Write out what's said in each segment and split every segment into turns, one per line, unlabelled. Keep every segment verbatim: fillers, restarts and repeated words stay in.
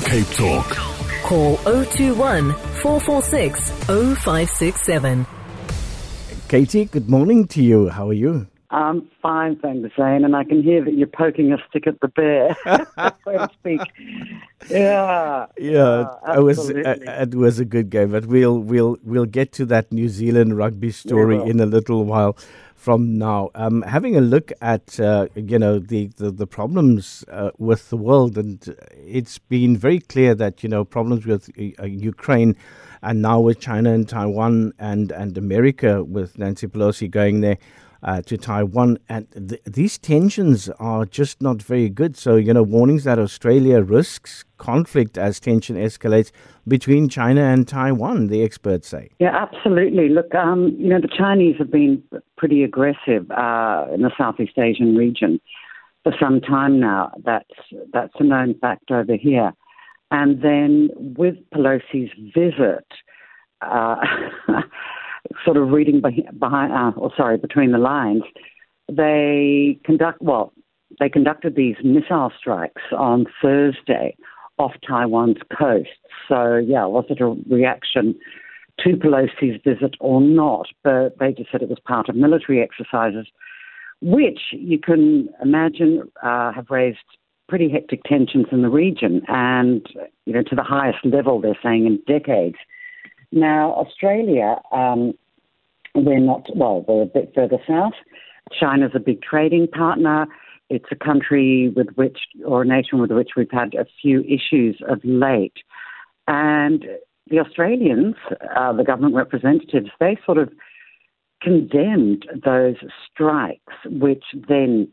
Cape Talk.
Call oh two one, four four six, oh five six seven.
Katie, good morning to you. How are you?
I'm fine, thanks, Zane, and I can hear that you're poking a stick at the bear, so to speak. Yeah,
yeah,
yeah
it was uh, it was a good game, but we'll we'll we'll get to that New Zealand rugby story in a little while from now. Um, having a look at uh, you know the the, the problems uh, with the world, and it's been very clear that you know problems with uh, Ukraine. And now with China and Taiwan and, and America, with Nancy Pelosi going there uh, to Taiwan. And th- these tensions are just not very good. So, you know, warnings that Australia risks conflict as tension escalates between China and Taiwan, the experts say.
Yeah, absolutely. Look, um, you know, the Chinese have been pretty aggressive uh, in the Southeast Asian region for some time now. That's, that's a known fact over here. And then with Pelosi's visit, uh, sort of reading behind, uh, or sorry, between the lines, they conduct well, they conducted these missile strikes on Thursday off Taiwan's coast. So yeah, was it a reaction to Pelosi's visit or not? But they just said it was part of military exercises, which you can imagine uh, have raised pretty hectic tensions in the region and, you know, to the highest level, they're saying, in decades. Now, Australia, um, we're not, well, we're a bit further south. China's a big trading partner. It's a country with which, or a nation with which we've had a few issues of late. And the Australians, uh, the government representatives, they sort of condemned those strikes, which then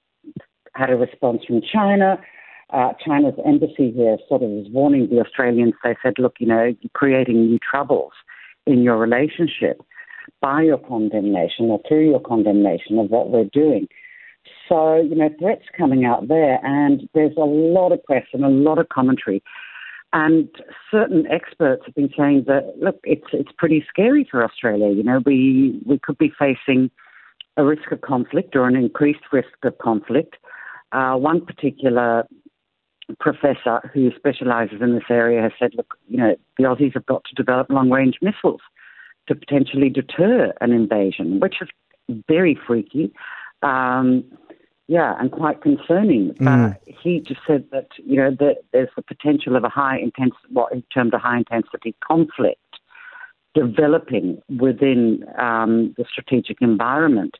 had a response from China. Uh, China's embassy here sort of was warning the Australians. They said, look, you know, you're creating new troubles in your relationship by your condemnation or through your condemnation of what we're doing. So, you know, threats coming out there, and there's a lot of press and a lot of commentary. And certain experts have been saying that, look, it's it's pretty scary for Australia. You know, we, we could be facing a risk of conflict or an increased risk of conflict. Uh, one particular professor who specialises in this area has said, look, you know, the Aussies have got to develop long-range missiles to potentially deter an invasion, which is very freaky, um, yeah, and quite concerning.
Mm.
But he just said that, you know, that there's the potential of a high-intensity, what he termed a high-intensity conflict developing within um, the strategic environment.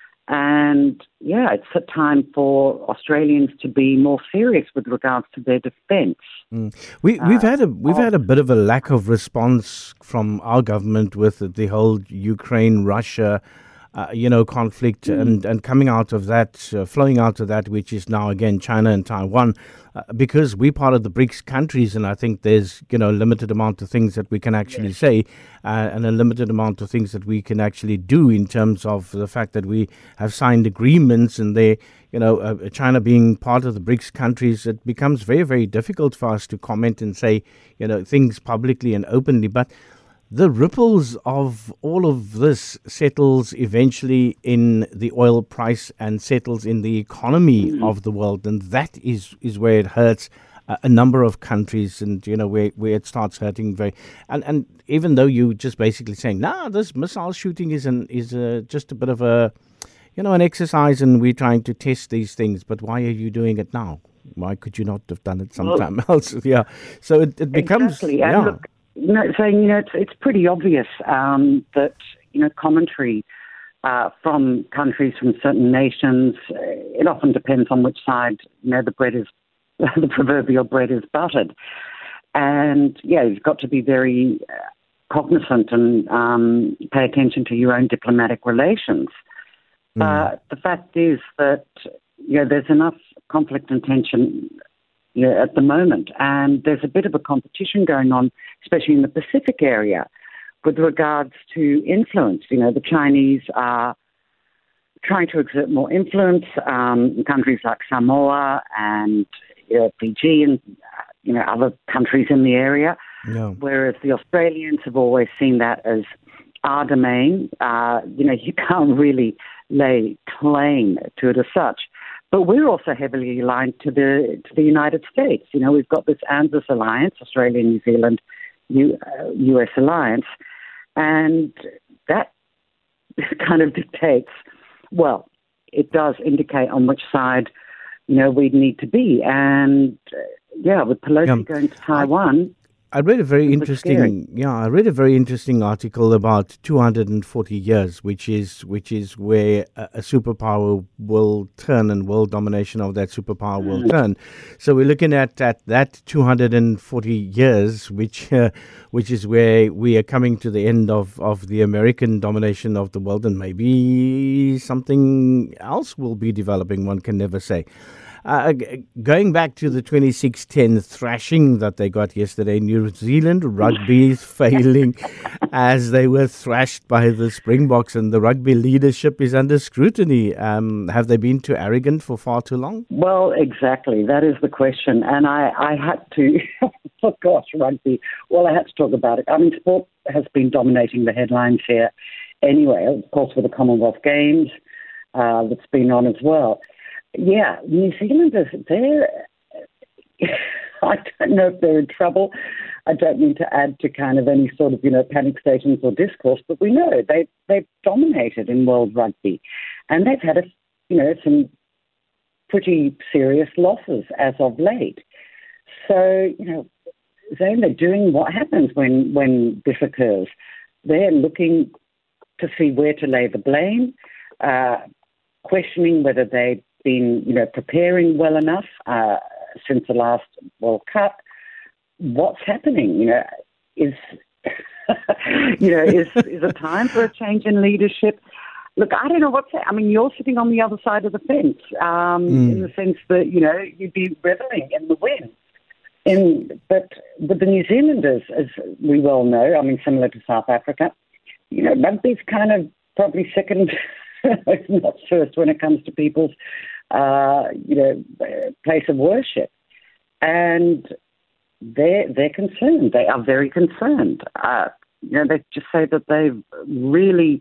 And, yeah, it's a time for Australians to be more serious with regards to their defence.
Mm. We, we've uh, had a we've had a bit of a lack of response from our government with the whole Ukraine-Russia, uh, you know, conflict, mm. and, and coming out of that, uh, flowing out of that, which is now, again, China and Taiwan, uh, because we're part of the BRICS countries, and I think there's, you know, a limited amount of things that we can actually yes. say, uh, and a limited amount of things that we can actually do in terms of the fact that we have signed agreements, and they, you know, uh, China being part of the BRICS countries, it becomes very, very difficult for us to comment and say, you know, things publicly and openly. But the ripples of all of this settles eventually in the oil price and settles in the economy mm-hmm. of the world. And that is, is where it hurts uh, a number of countries, and, you know, where, where it starts hurting very. And, and even though you just basically saying, nah, this missile shooting is an, is a, just a bit of a, you know, an exercise, and we're trying to test these things. But why are you doing it now? Why could you not have done it sometime well, else? Yeah. So it, it becomes,
exactly.
yeah.
Look, you know, saying, you know, it's, it's pretty obvious um, that, you know, commentary uh, from countries, from certain nations, uh, it often depends on which side, you know, the bread is, the proverbial bread is buttered. And, yeah, you've got to be very uh, cognizant and um, pay attention to your own diplomatic relations. Mm. But the fact is that, you know, there's enough conflict and tension Yeah, at the moment, and there's a bit of a competition going on, especially in the Pacific area, with regards to influence. You know, the Chinese are trying to exert more influence um, in countries like Samoa and you know, Fiji and you know other countries in the area,
no.
whereas the Australians have always seen that as our domain. Uh, you know, you can't really lay claim to it as such. But we're also heavily aligned to the to the United States. You know, we've got this ANZUS alliance, Australia, New Zealand, U, uh, U S alliance, and that kind of dictates, well, it does indicate on which side, you know, we'd need to be. And, uh, yeah, with Pelosi
Yeah.
going to Taiwan...
I read a very
It was
interesting,
scary.
yeah, I read a very interesting article about two hundred forty years, which is which is where a, a superpower will turn and world domination of that superpower will turn. So we're looking at, at that two hundred forty years, which uh, which is where we are coming to the end of, of the American domination of the world, and maybe something else will be developing. One can never say. Uh, g- going back to the twenty-six ten thrashing that they got yesterday, New Zealand rugby is failing as they were thrashed by the Springboks, and the rugby leadership is under scrutiny. Um, have they been too arrogant for far too long?
Well, exactly. That is the question. And I, I had to, oh gosh, rugby. Well, I had to talk about it. I mean, sport has been dominating the headlines here anyway, of course, with the Commonwealth Games uh, that's been on as well. Yeah, New Zealanders, they're, I don't know if they're in trouble. I don't mean to add to kind of any sort of, you know, panic stations or discourse, but we know they, they've dominated in world rugby. And they've had, a, you know, some pretty serious losses as of late. So, you know, Zane, they're doing what happens when, when this occurs. They're looking to see where to lay the blame, uh, questioning whether they've been, you know, preparing well enough uh, since the last World Cup. What's happening? You know, is you know is is it time for a change in leadership? Look, I don't know what's. I mean, you're sitting on the other side of the fence, um, mm. in the sense that you know you'd be reveling in the win. In but with the New Zealanders, as we well know, I mean, similar to South Africa, you know, rugby's kind of probably second, if not first, when it comes to people's, uh, you know, place of worship, and they're they're concerned. They are very concerned. Uh, you know, they just say that they've really.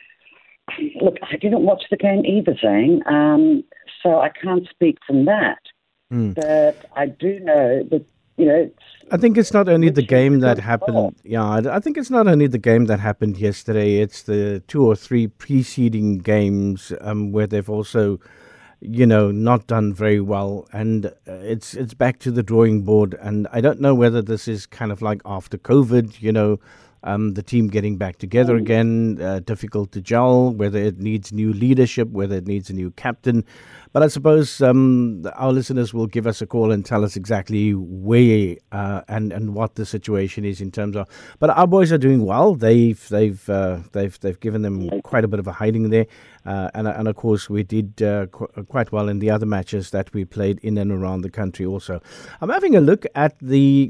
Look, I didn't watch the game either, Zane, um, so I can't speak from that. Mm. But I do know that, you know... It's,
I think it's not only the game that happened... Yeah, I think it's not only the game that happened yesterday. It's the two or three preceding games um, where they've also, you know, not done very well. And uh, it's it's back to the drawing board. And I don't know whether this is kind of like after COVID, you know... Um, the team getting back together again, uh, difficult to gel, whether it needs new leadership, whether it needs a new captain. But I suppose um, our listeners will give us a call and tell us exactly where uh, and and what the situation is in terms of. But our boys are doing well. They've they've uh, they've they've given them quite a bit of a hiding there, uh, and and of course we did uh, qu- quite well in the other matches that we played in and around the country. Also, I'm having a look at the.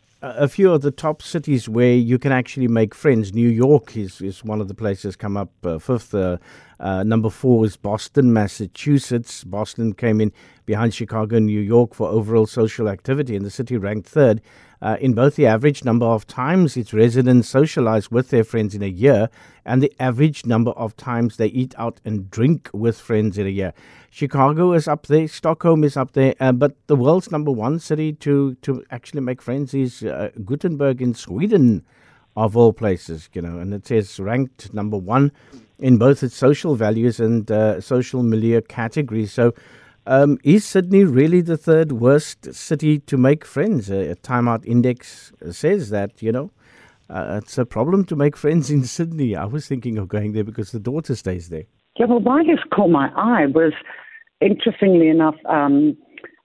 A few of the top cities where you can actually make friends. New York is, is one of the places come up uh, fifth. Uh, uh, number four is Boston, Massachusetts. Boston came in behind Chicago and New York for overall social activity, and the city ranked third uh, in both the average number of times its residents socialize with their friends in a year and the average number of times they eat out and drink with friends in a year. Chicago is up there, Stockholm is up there, uh, but the world's number one city to, to actually make friends is uh, Gothenburg in Sweden, of all places, you know, and it says ranked number one in both its social values and uh, social milieu categories. So um, is Sydney really the third worst city to make friends? Uh, a Time Out Index says that, you know, uh, it's a problem to make friends in Sydney. I was thinking of going there because the daughter stays there.
Yeah, well, why this caught my eye was, interestingly enough, um,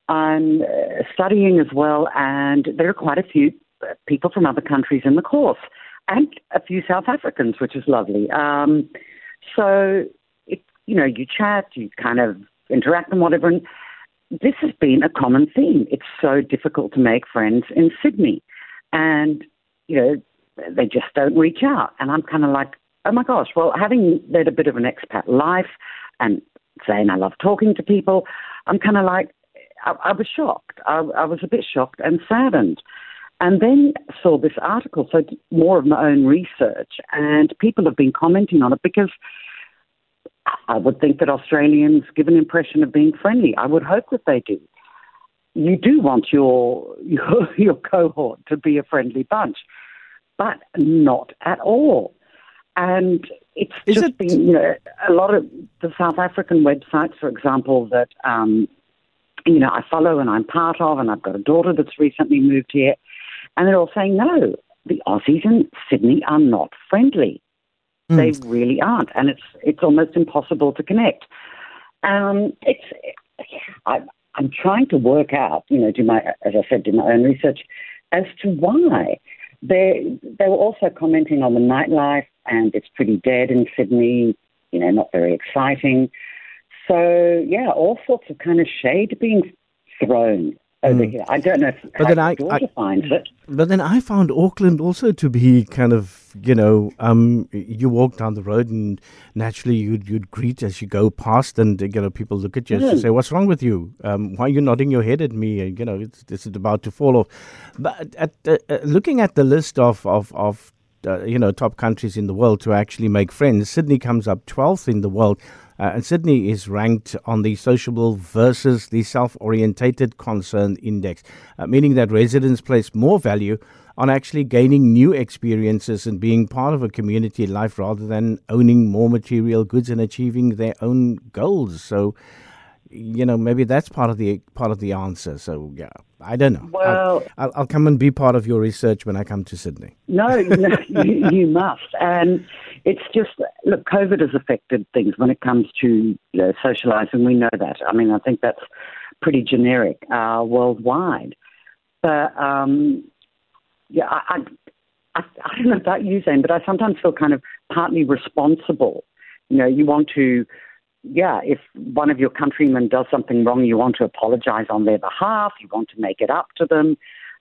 I'm uh, studying as well, and there are quite a few people from other countries in the course, and a few South Africans, which is lovely. Um, so, it, you know, you chat, you kind of interact and whatever, and this has been a common theme. It's so difficult to make friends in Sydney, and, you know, they just don't reach out. And I'm kind of like, oh my gosh, well, having led a bit of an expat life and saying I love talking to people, I'm kind of like, I, I was shocked. I, I was a bit shocked and saddened. And then saw this article, so more of my own research, and people have been commenting on it because I would think that Australians give an impression of being friendly. I would hope that they do. You do want your your, your cohort to be a friendly bunch, but not at all. And it's
Is
just
it-
been, you know, a lot of the South African websites, for example, that, um, you know, I follow and I'm part of, and I've got a daughter that's recently moved here, and they're all saying, no, the Aussies in Sydney are not friendly.
Mm.
They really aren't, and it's it's almost impossible to connect. Um, it's I, I'm trying to work out, you know, do my as I said, do my own research as to why. They they were also commenting on the nightlife, and it's pretty dead in Sydney. You know, not very exciting. So yeah, all sorts of kind of shade being thrown over
Mm.
here. I don't know if
But
how
then
your
I-
daughter
I-
finds it.
But then I found Auckland also to be kind of, you know, um, you walk down the road and naturally you'd, you'd greet as you go past, and, you know, people look at you and
Mm.
say, what's wrong with you? Um, why are you nodding your head at me? And, you know, it's, it's about to fall off. But at, uh, uh, looking at the list of, of, of uh, you know, top countries in the world to actually make friends, Sydney comes up twelfth in the world. Uh, and Sydney is ranked on the sociable versus the self-orientated concern index, uh, meaning that residents place more value on actually gaining new experiences and being part of a community life rather than owning more material goods and achieving their own goals. So, you know, maybe that's part of the part of the answer. So, yeah, I don't know.
Well,
I'll, I'll, I'll come and be part of your research when I come to Sydney.
No, no you, you must. And it's just, look, COVID has affected things when it comes to, you know, socialising. We know that. I mean, I think that's pretty generic uh, worldwide. But, um, yeah, I, I, I don't know about you, Zane, but I sometimes feel kind of partly responsible. You know, you want to, yeah, if one of your countrymen does something wrong, you want to apologise on their behalf. You want to make it up to them.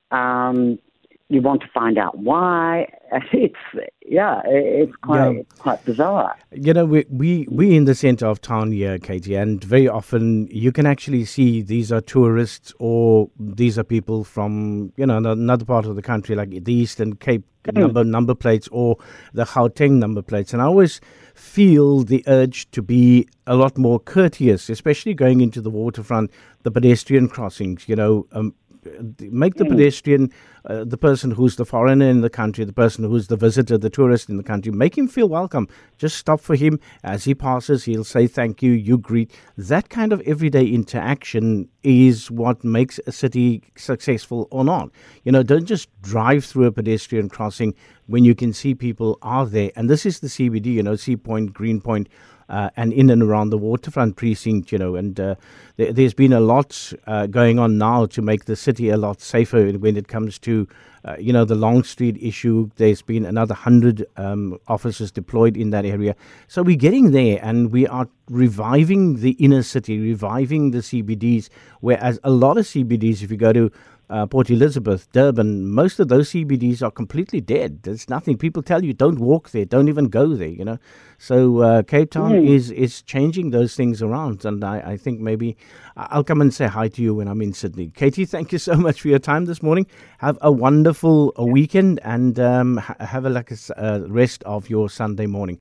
Um, you want to find out why. It's, yeah, it's quite,
Yeah.
it's quite bizarre.
You know, we, we, we in the centre of town here, Katie, and very often you can actually see these are tourists or these are people from, you know, another part of the country, like the Eastern Cape number number plates or the Gauteng number plates. And I always feel the urge to be a lot more courteous, especially going into the waterfront, the pedestrian crossings, you know, um, make the pedestrian, uh, the person who's the foreigner in the country, the person who's the visitor, the tourist in the country, make him feel welcome. Just stop for him. As he passes, he'll say thank you, you greet. That kind of everyday interaction is what makes a city successful or not. You know, don't just drive through a pedestrian crossing when you can see people are there. And this is the C B D, you know, Sea Point, Greenpoint, Uh, and in and around the waterfront precinct, you know, and uh, there, there's been a lot uh, going on now to make the city a lot safer when it comes to, uh, you know, the Long Street issue. There's been another hundred um, officers deployed in that area. So we're getting there, and we are reviving the inner city, reviving the C B Ds, whereas a lot of C B Ds, if you go to Uh, Port Elizabeth, Durban, most of those C B Ds are completely dead. There's nothing. People tell you don't walk there, don't even go there, you know. So uh, Cape Town
Mm.
is is changing those things around, and I, I think maybe I'll come and say hi to you when I'm in Sydney. Katie, thank you so much for your time this morning. Have a wonderful uh, weekend, and um, ha- have a like a s- uh, rest of your Sunday morning.